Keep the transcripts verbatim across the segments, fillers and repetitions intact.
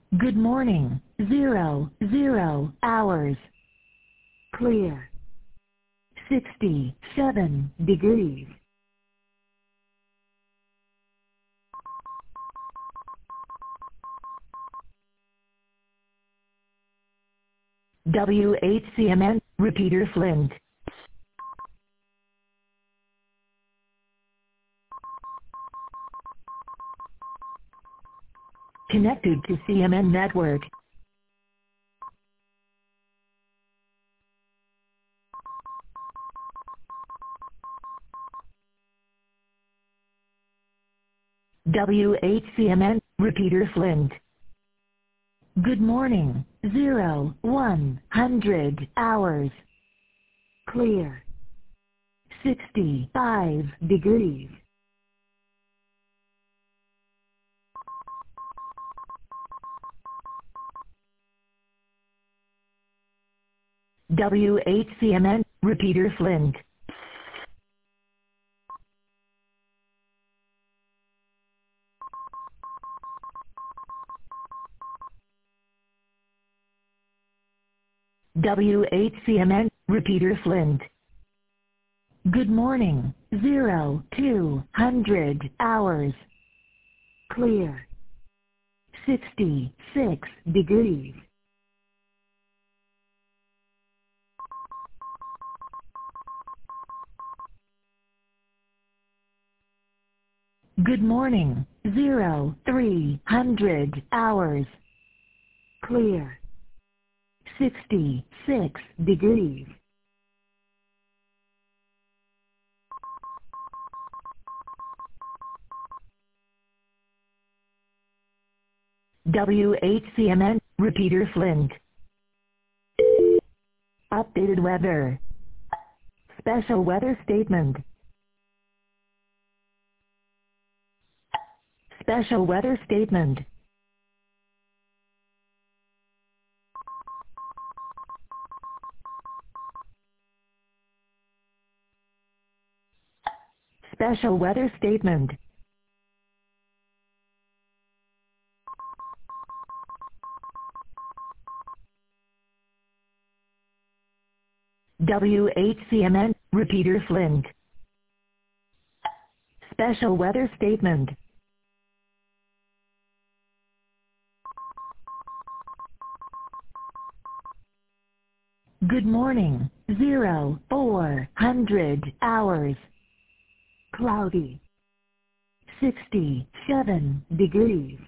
Good morning. Zero, zero hours. Clear. sixty-seven degrees. W H C M N, repeater Flint. Connected to C M N network. W H C M N, repeater Flint. Good morning. Zero, one hundred hours. Clear. sixty-five degrees. W H C M N, repeater Flint. W H C M N, repeater Flint. Good morning. Zero, two hundred hours. Clear. sixty-six degrees. Good morning. Zero, three hundred hours. Clear. sixty-six degrees. W H C M N, repeater Flint. Updated weather. Special weather statement. Special weather statement. Special weather statement. W H C M N, repeater Flint. Special weather statement. Good morning. Zero, four hundred hours. Cloudy. sixty-seven degrees.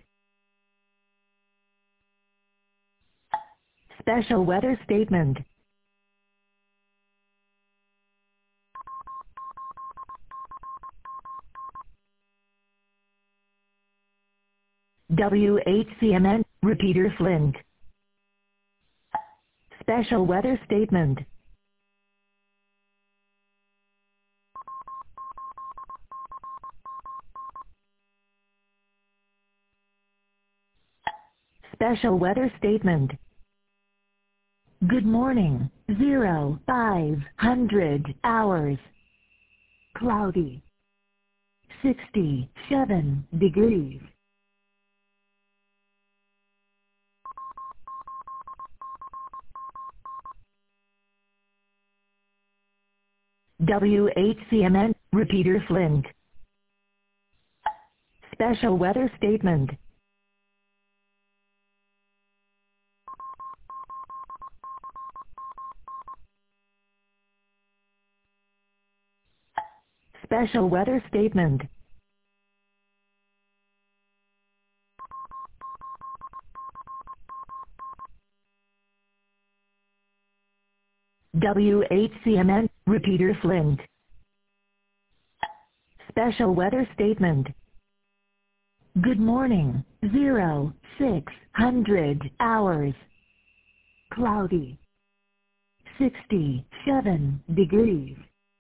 Special weather statement. W H C M N, repeater Flint. Special weather statement. Special weather statement. Good morning. Zero, five hundred hours. Cloudy. sixty-seven degrees. W H C M N, repeater Flint. Special weather statement. Special weather statement. W H C M N, repeater Flint. Special weather statement. Good morning. Zero, six hundred hours. Cloudy. sixty-seven degrees.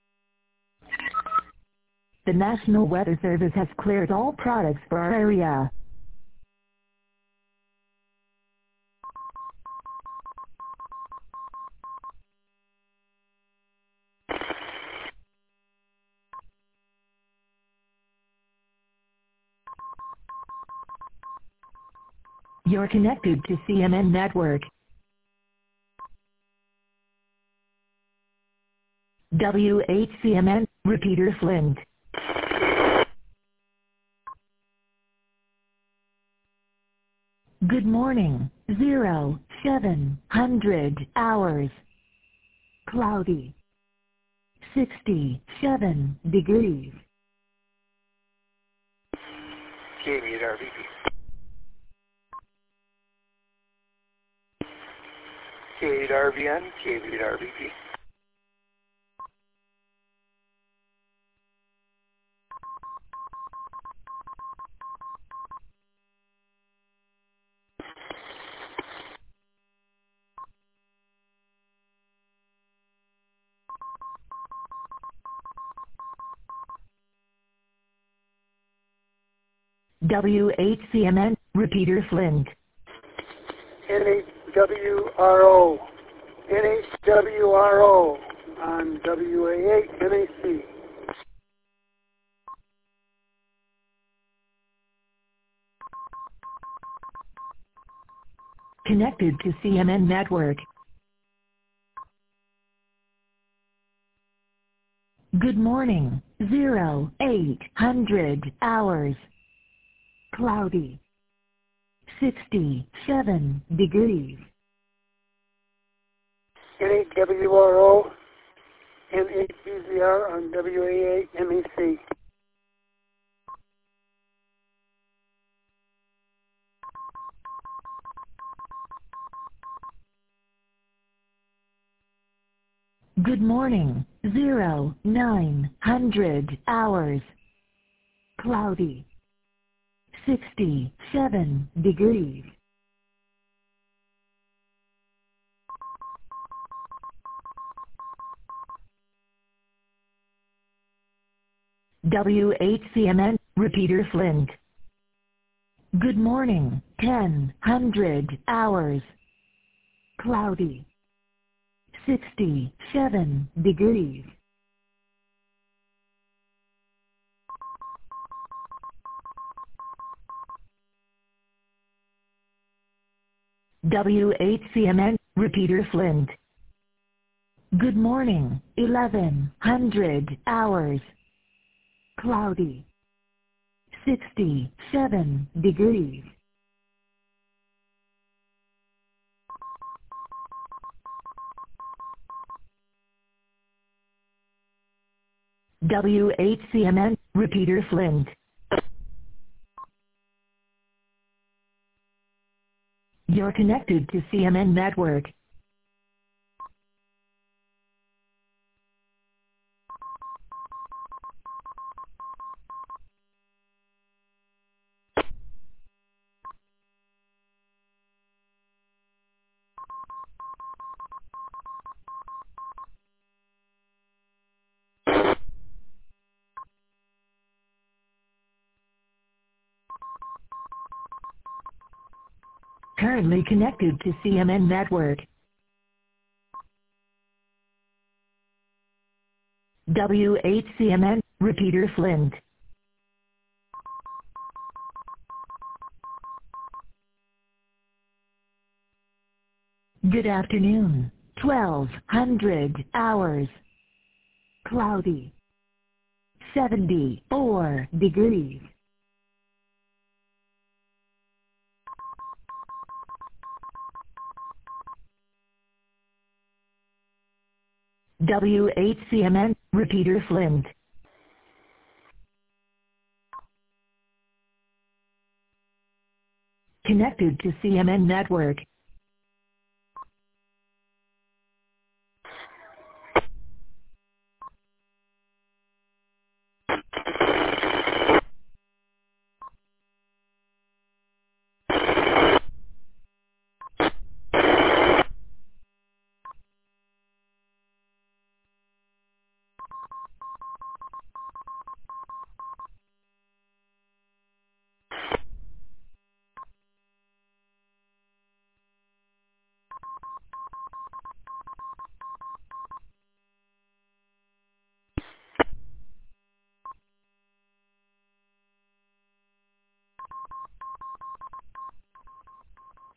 The National Weather Service has cleared all products for our area. You're connected to C M N Network. W H C M N, repeater Flint. Good morning, zero, seven hundred hours. Cloudy. sixty-seven degrees. K eight R V P. K eight R V N, K eight R V P. W H C M N, repeater Flint. N H W R O. N H W R O on W A eight M A C. Connected to C M N Network. Good morning, zero, eight hundred hours. Cloudy. sixty-seven degrees. N H W R O. N H B Z R on W A eight M A C. Good morning, zero, nine hundred hours. Cloudy. sixty-seven degrees. W H C M N, repeater Flint. Good morning, ten hundred hours. Cloudy. sixty-seven degrees. W H C M N, repeater Flint. Good morning, eleven hundred hours. Cloudy. sixty-seven degrees. W H C M N, repeater Flint. You're connected to C M N Network. Currently connected to C M N Network. W H C M N, repeater Flint. Good afternoon, twelve hundred hours. Cloudy. seventy-four degrees. W H C M N, repeater Flint. Connected to C M N Network.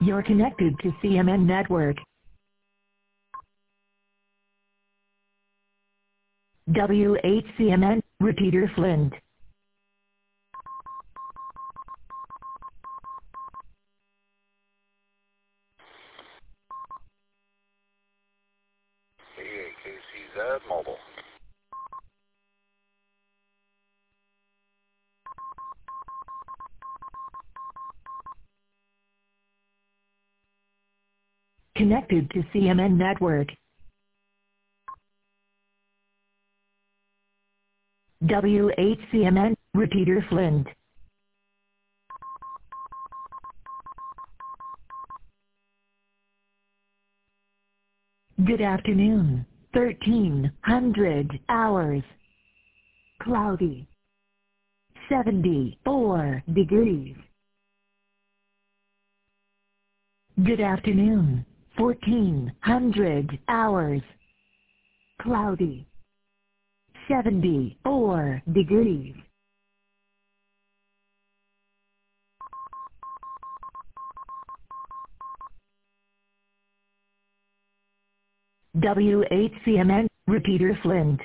You're connected to C M N Network. W H C M N, repeater Flint. A A K C Z Mobile. Connected to C M N Network. W H C M N, repeater Flint. Good afternoon. thirteen hundred hours. Cloudy. seventy-four degrees. Good afternoon. fourteen hundred hours. Cloudy. seventy-four degrees. W H C M N, repeater Flint.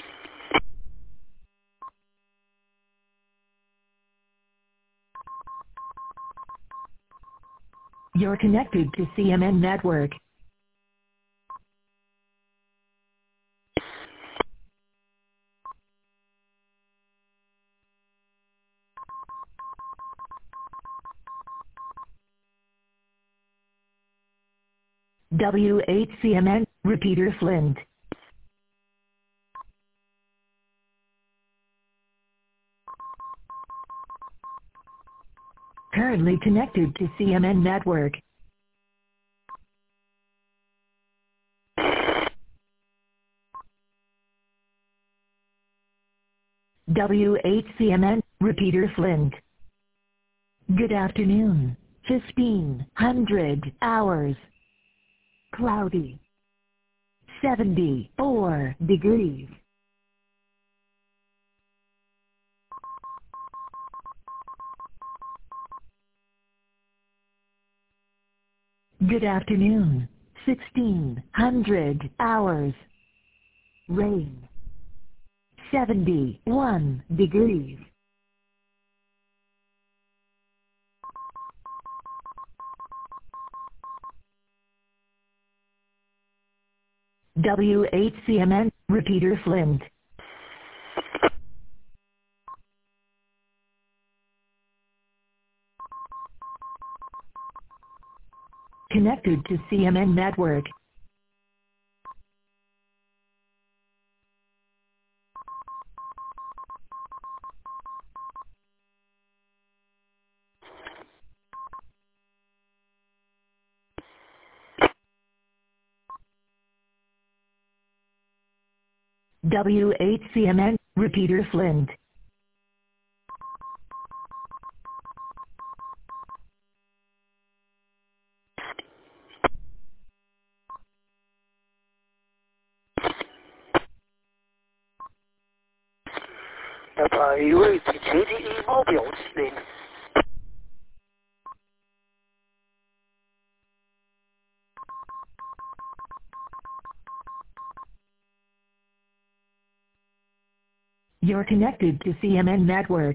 You're connected to C M N Network. W H C M N, repeater Flint. Currently connected to C M N Network. W H C M N, repeater Flint. Good afternoon. fifteen hundred hours. Cloudy. seventy-four degrees. Good afternoon. sixteen hundred hours. Rain. seventy-one degrees. W H C M N, repeater Flint. Connected to C M N Network. W H C M N, repeater Flint. 要把一位警察的 email 表示。 You're connected to C M N Network.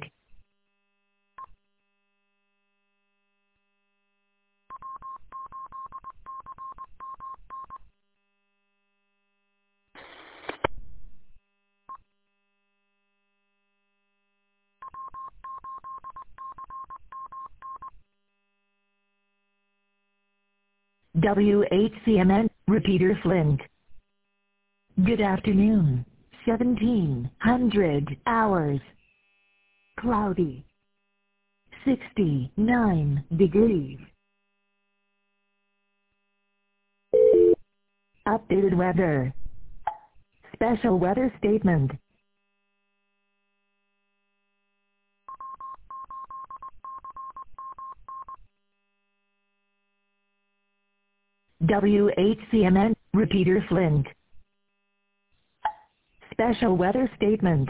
W H C M N, repeater Flint. Good afternoon. seventeen hundred hours. Cloudy. sixty-nine degrees. Updated weather. Special weather statement. W H C M N, repeater Flint. Special weather statement.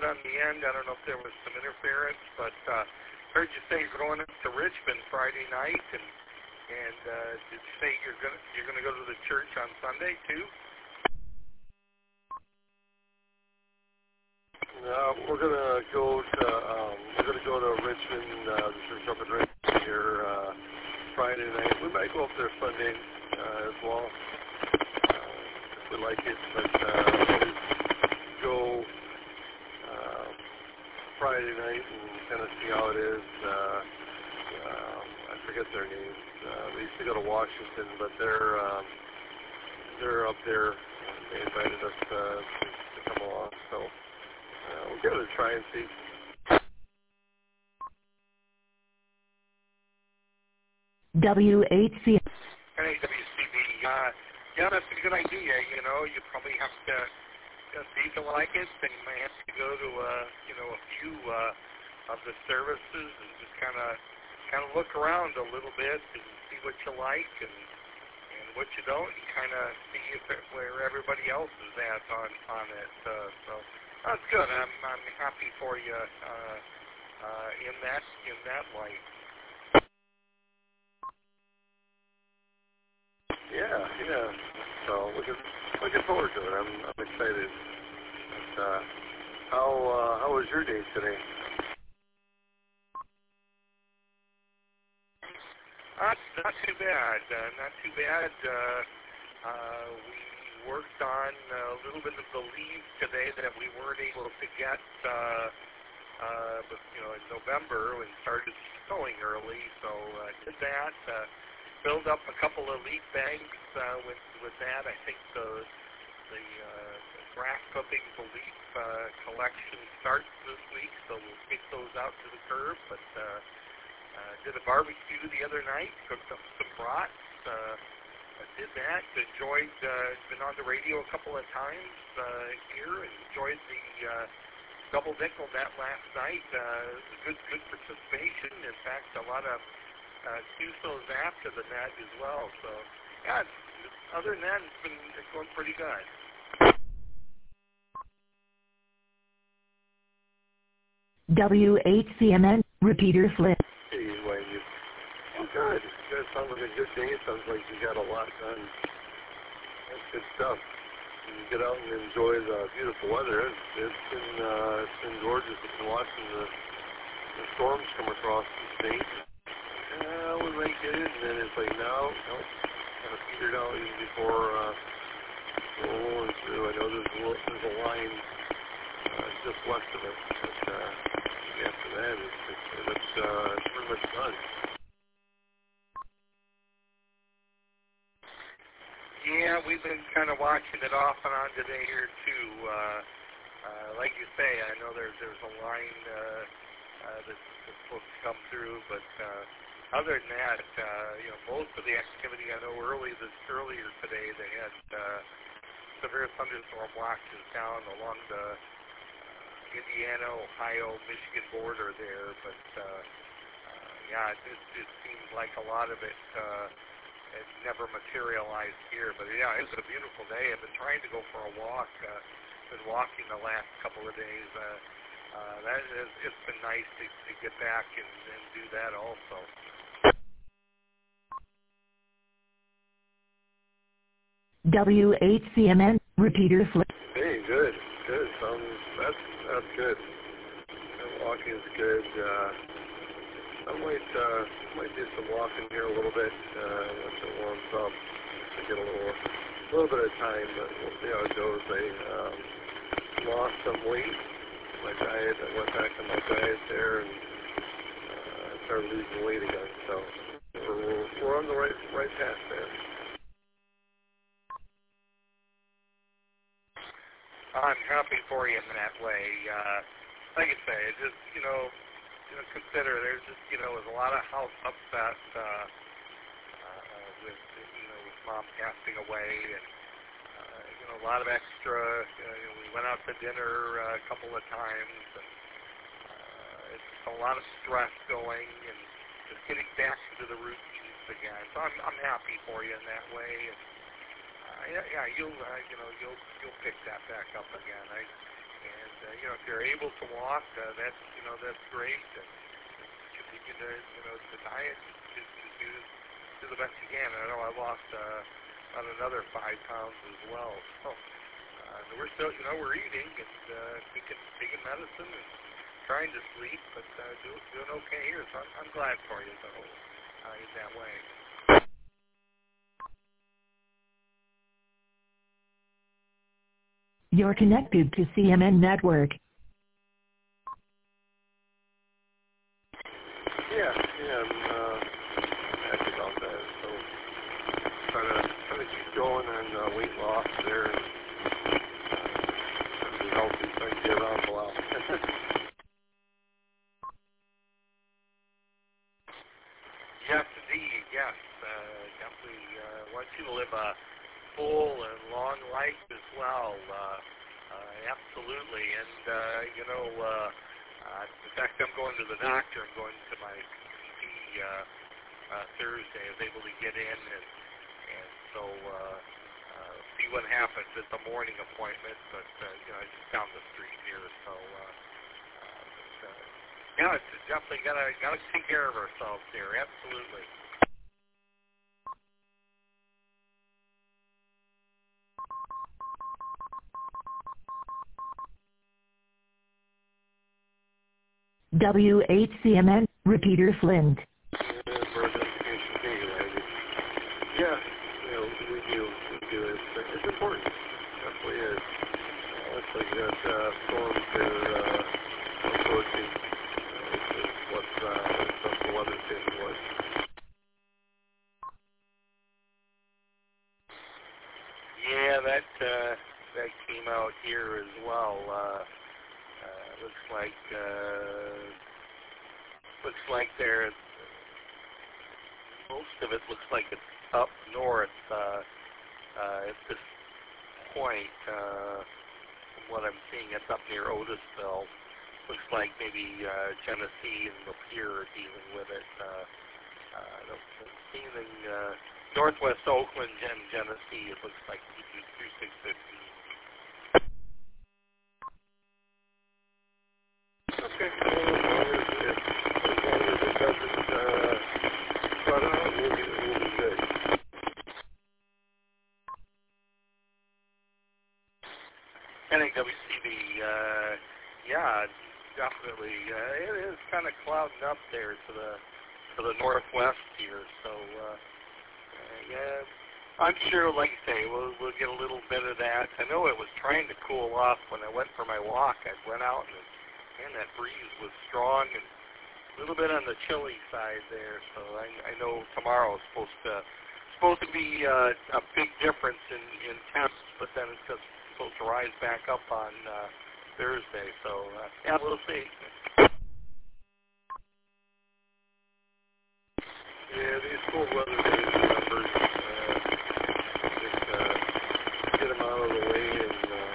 bit on the end. I don't know if there was some interference, but uh, heard you say you're going up to Richmond Friday night, and and uh, did you say you're gonna you're gonna go to the church on Sunday too? Uh, we're gonna go to um, we're gonna go to Richmond, uh, the church up in Richmond here uh, Friday night. We might go up there Sunday uh, as well uh, if we like it, but uh, we'll go uh, Friday night and kind of see how it is. Uh, um, I forget their names. Uh, they used to go to Washington, but they're um, they're up there. They invited us uh, to, to come along, so. Uh, we'll give it a try and see. W H C. Hey, W C B. Uh, yeah, that's a good idea. You know, you probably have to uh, see if you like it, then you might have to go to uh, you know a few uh, of the services and just kind of kind of look around a little bit and see what you like and and what you don't, and kind of see if it, where everybody else is at on on it. Uh, so. That's good. I'm I'm happy for you uh, uh, in that in that light. Yeah, yeah. So looking looking forward to it. I'm I'm excited. But, uh, how uh, how was your day today? Not not too bad. Uh, not too bad. Uh, uh, we. worked on a little bit of the leave today that we weren't able to get, uh, uh, but, you know, in November when it started snowing early, so I uh, did that, uh, filled up a couple of leaf bags uh, with, with that. I think the, the, uh, the grass clippings, the leaf uh, collection starts this week, so we'll get those out to the curb, but uh, uh, did a barbecue the other night, cooked up some brats, uh, I did that, enjoyed, uh, been on the radio a couple of times uh, here, and enjoyed the uh, double nickel net last night. Uh, good good participation. In fact, a lot of uh, Q S Os after the net as well. So, yeah, other than that, it's been it's going pretty good. W H C M N, repeater Flynn. Hey, Wayne, you, oh, good. Good. Sounds like a good day. Sounds like you got a lot done. That's good stuff. You get out and enjoy the beautiful weather. It's, it's been uh, it's been gorgeous. I've been watching the, the storms come across the state. Uh, we might get it, and then it's like now, no, kind of petered out even before uh, rolling through. I know there's a, there's a line uh, just west of it, but uh, after that, it's it's, it's, uh, it's pretty much done. Yeah, we've been kind of watching it off and on today here too. Uh, uh, like you say, I know there's there's a line uh, uh, that's, that's supposed to come through, but uh, other than that, uh, you know, most of the activity I know early this earlier today they had uh, severe thunderstorm watches down along the uh, Indiana, Ohio, Michigan border there, but uh, uh, yeah, it, it seems like a lot of it. Uh, It never materialized here, but yeah, it's a beautiful day. I've been trying to go for a walk. Uh, been walking the last couple of days. Uh, uh, that is, it's been nice to, to get back and, and do that also. W H C M N, repeater Flynn. Hey, good, good. Sounds that's that's good. And walking is good. Uh, I might uh, might do some walking here a little bit uh, once it warms up to get a little little bit of time, but we'll see how it goes. I um, lost some weight. My diet. I went back to my diet there and uh, started losing weight again. So we're we're on the right right path there. I'm happy for you in that way. Uh, like I say, it just you know. You know, consider there's just you know there's a lot of house upset uh, uh, with you know with mom passing away and uh, you know a lot of extra. You know, we went out to dinner uh, a couple of times and uh, it's a lot of stress going and just getting back into the routines again. So I'm I'm happy for you in that way. And, uh, yeah, yeah, you'll uh, you know you'll you'll pick that back up again. I and uh, you know, if you're able to walk, uh, that's, you know, that's great. And continue to, you know, to diet, to, to do, do the best you can. And I know I lost uh, about another five pounds as well. So uh, we're still, you know, we're eating and uh, taking, taking medicine and trying to sleep, but uh, do, doing okay here. So I'm, I'm glad for you, though, uh, in that way. You're connected to C M N Network. Yeah, yeah, I'm uh, happy about that. So try to try to keep going on uh, weight loss there and uh, be healthy so I can get around a while. Yes, indeed. Yes, uh, definitely uh, want you to live a full and long life as well. Uh, uh, absolutely. And, uh, you know, uh, uh, in fact, I'm going to the doctor. I'm going to my P P uh, uh, Thursday. I was able to get in and, and so uh, uh, see what happens. It's a morning appointment, but, uh, you know, it's just down the street here. So, uh, uh, but, uh, yeah, it's definitely got to got to take care of ourselves here. Absolutely. W H C M N, Repeater Flint. Yeah, you know, we do, we do. It's, it's important. Definitely is. Uh, looks like you got uh, storms there uh, approaching. Uh, it's, it's what's, uh, what the weather thing was. Yeah, that uh, that came out here as well. Uh, uh, looks like uh, looks like there. Most of it looks like it's up north uh, uh, at this point. Uh, from what I'm seeing, it's up near Otisville. Looks like maybe uh, Genesee and Lapeer are dealing with it. Uh, uh, I don't see anything. Uh, Northwest Oakland and Genesee, it looks like thirty-six fifteen. Okay. Well, as long as it, as long as it doesn't uh, shut out, we'll be, we'll be good. N A W C B, uh, yeah, definitely. Uh, it is kind of clouding up there to the to the northwest here, so uh, uh, yeah. I'm sure, like I say, we'll, we'll get a little bit of that. I know it was trying to cool off when I went for my walk. I went out and, man, that breeze was strong and a little bit on the chilly side there. So I, I know tomorrow is supposed to supposed to be uh, a big difference in, in temps, but then it's just supposed to rise back up on uh, Thursday. So, uh, yeah, we'll see. Yeah, these cold weather days are numbers. Uh, just uh, get them out of the way and uh,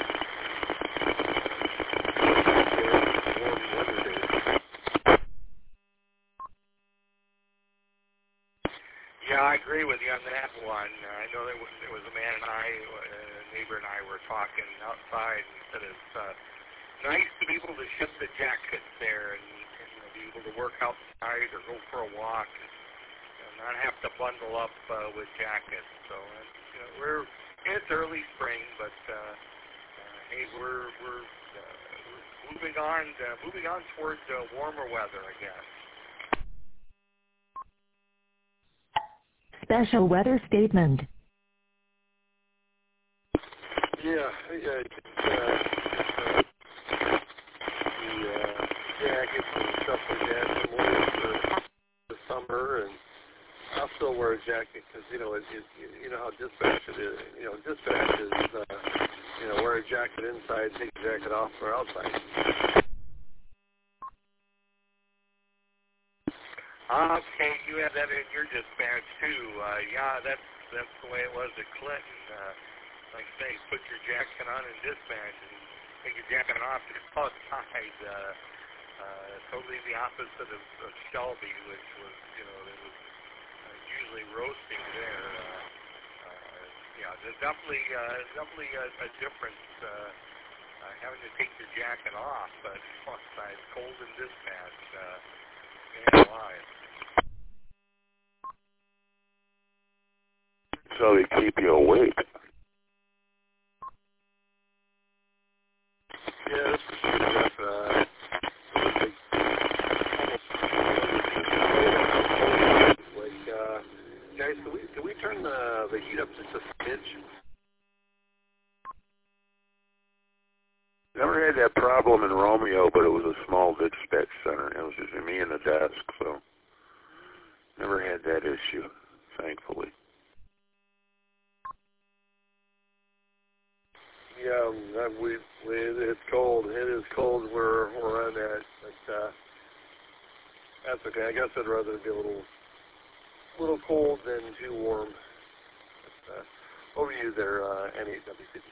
warm weather days. Yeah, I agree with you on that one. Uh, I know there was, there was a man and I, uh, a neighbor and I were talking outside, and he said it's uh, nice to be able to shift the jackets there and, and you know, be able to work outside or go for a walk and you know, not have to bundle up uh, with jackets. So, uh, you know, we're it's early spring, but uh, uh, hey, we're we're, uh, we're moving on uh, moving on towards uh, warmer weather, I guess. Special weather statement. Yeah, yeah, just, uh, uh, the uh, jackets and stuff like that. I'm wearing for the summer, and I'll still wear a jacket because you know it, it, you know how dispatch it is. You know, dispatch is uh, you know wear a jacket inside, take a jacket off or outside. Okay, you have that in your dispatch too. Uh, yeah, that's that's the way it was at Clinton. Uh, like I say, put your jacket on in dispatch and take your jacket off and go outside. Uh, uh, totally the opposite of, of Shelby, which was, you know, it was uh, usually roasting there. Uh, uh, yeah, there's definitely uh, definitely a, a difference uh, uh, having to take your jacket off, but plus I'm cold in dispatch. Uh, man alive. So they keep you awake. Yeah, that's for sure, Jeff. Uh, like, uh, guys, can we, can we turn the, the heat up just a smidge? Never had that problem in Romeo, but it was a small dispatch center. It was just me and the desk, so never had that issue, thankfully. Yeah, um, we, we it's cold. It is cold where where I'm at, but uh, that's okay. I guess I'd rather be a little little cold than too warm. But, uh, over to you there, uh, N eight W C D.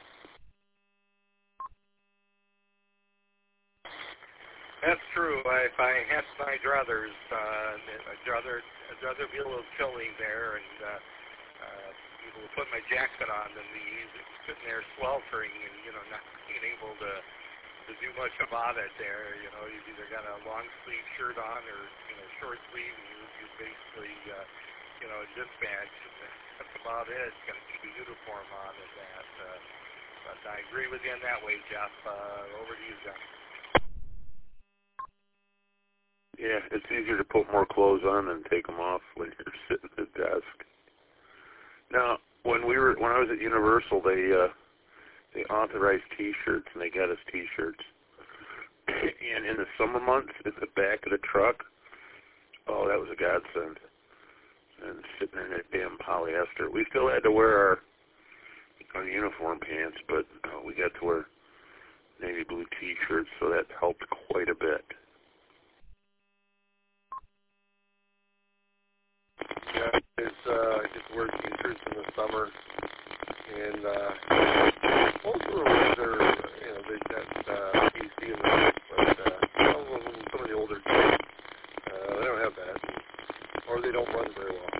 That's true. I, if I had my druthers, uh, I'd rather I'd rather be a little chilly there, and uh, uh, able to put my jacket on than be sitting there sweltering and you know not being able to to do much about it. There, you know, you've either got a long sleeve shirt on or you know short sleeve, and you you basically uh, you know dispatch. That's about it. Got to keep a uniform on and that. Uh, but I agree with you in that way, Jeff. Uh, over to you, Jeff. Yeah, it's easier to put more clothes on than take them off when you're sitting at the desk. Now, when we were when I was at Universal, they uh, they authorized T-shirts and they got us T-shirts. And in the summer months, at the back of the truck, oh, that was a godsend. And sitting in that damn polyester, we still had to wear our our uniform pants, but uh, we got to wear navy blue T-shirts, so that helped quite a bit. Yeah, it's uh, I get to wear T-shirts in the summer, and uh, most of the rooms are, you know, they've got uh, A C in the room, but uh, some of them, some of the older kids, uh, they don't have that, or they don't run very well.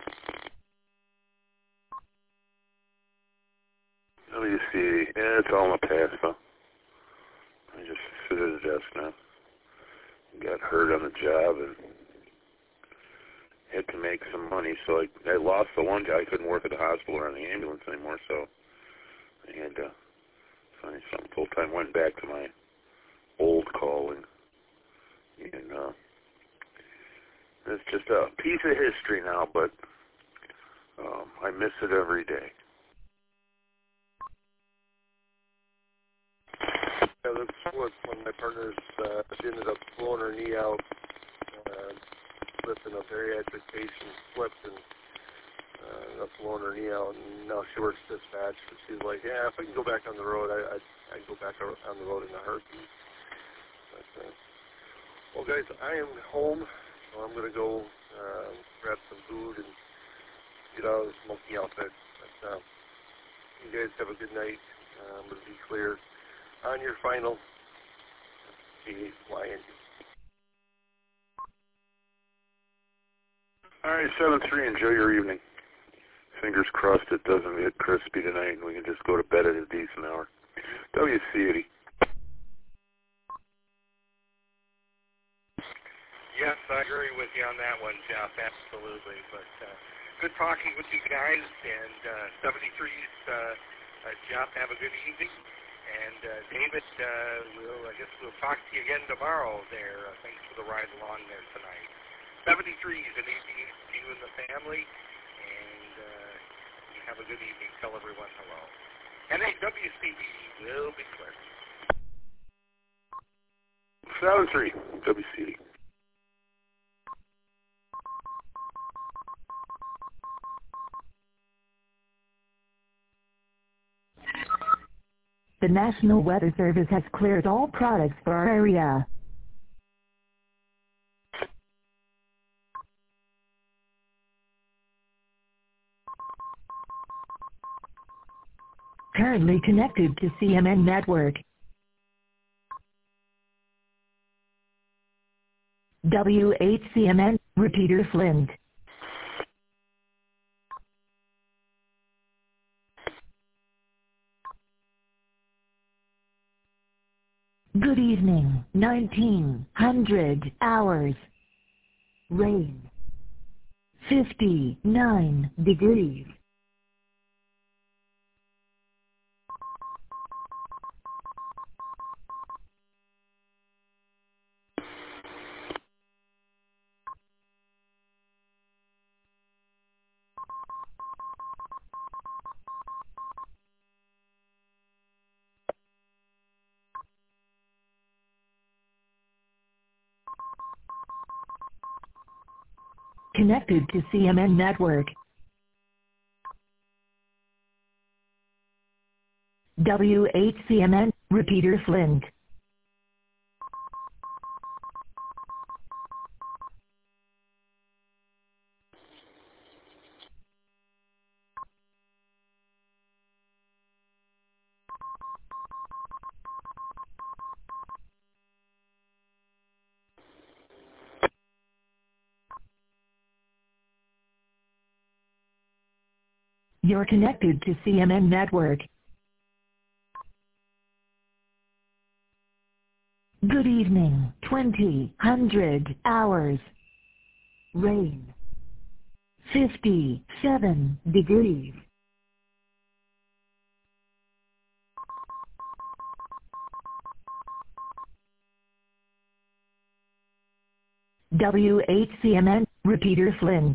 W C D, yeah, it's all in the past, though. I just sit at the desk now. Got hurt on the job and had to make some money, so I, I lost the one job. I couldn't work at the hospital or on the ambulance anymore, so I had to find something full-time. Went back to my old calling, and uh, it's just a piece of history now, but um, I miss it every day. Yeah, that's what one of my partners, uh, she ended up blowing her knee out, uh, lifting a bariatric patient, slipped and uh, ended up blowing her knee out, and now she works dispatch. And she's like, yeah, if I can go back on the road, I, I'd, I'd go back on the road in a heartbeat. But, uh, well, guys, I am home, so I'm going to go uh, grab some food and get out of this monkey outfit. But uh, you guys have a good night. Uh, I'm going to be clear on your final G eight Y N D. All right, seven three, enjoy your evening. Fingers crossed it doesn't get crispy tonight and we can just go to bed at a decent hour. W C D. Yes, I agree with you on that one, Jeff, absolutely. But uh, good talking with you guys, and uh, seventy-threes, uh, uh, Jeff, have a good evening. And uh, David, uh, we'll, I guess we'll talk to you again tomorrow there. Uh, thanks for the ride along there tonight. seventy-threes, an evening to you and the family, and uh, you have a good evening. Tell everyone hello. And a W C D will be clear. seven three, W C D. The National Weather Service has cleared all products for our area. Currently connected to C M N network. W eight C M N, repeater Flint. Good evening, nineteen hundred hours. Rain. fifty-nine degrees. Connected to C M N Network. W eight C M N, repeater Flint. You're connected to C M N Network. Good evening, twenty hundred hours. Rain. fifty-seven degrees. W eight C M N, repeater Flint.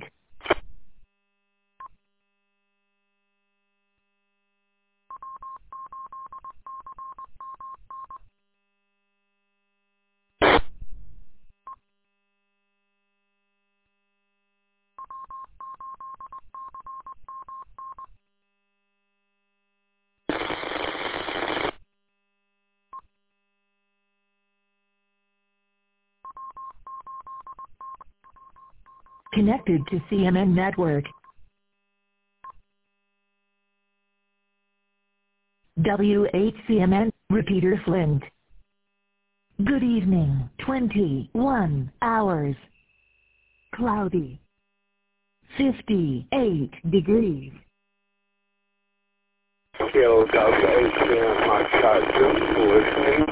Connected to C M N Network. W eight C M N, repeater Flint. Good evening, twenty-one hours. Cloudy. fifty-eight degrees. Kilo Delta eight C M, Foxtrot two, listening.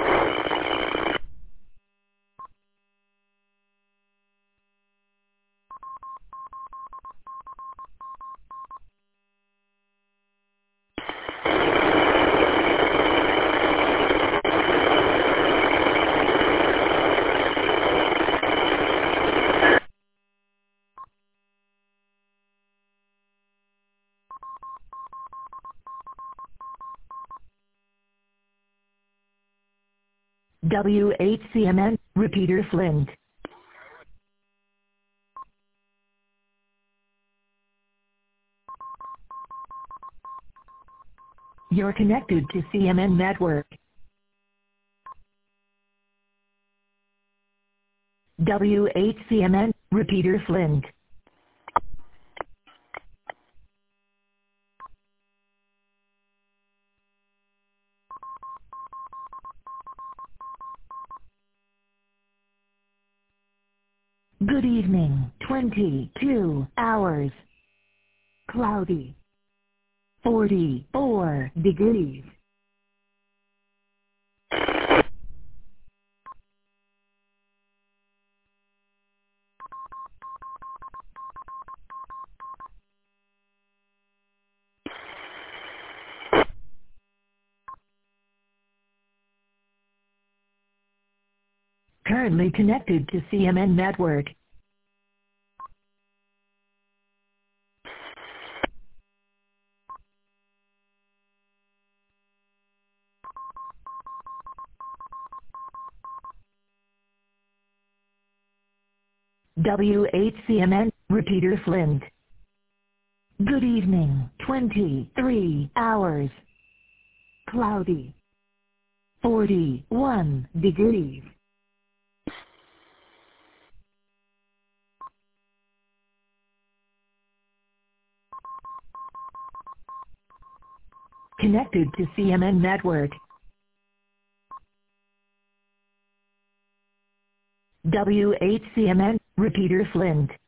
W eight C M N, repeater Flint. You're connected to C M N Network. W eight C M N, repeater Flint. Good evening, twenty-two hours. Cloudy. forty-four degrees. Currently connected to C M N Network. W eight C M N, repeater Flint. Good evening, twenty-three hours. Cloudy. forty-one degrees. Connected to C M N Network. W eight C M N, repeater Flint.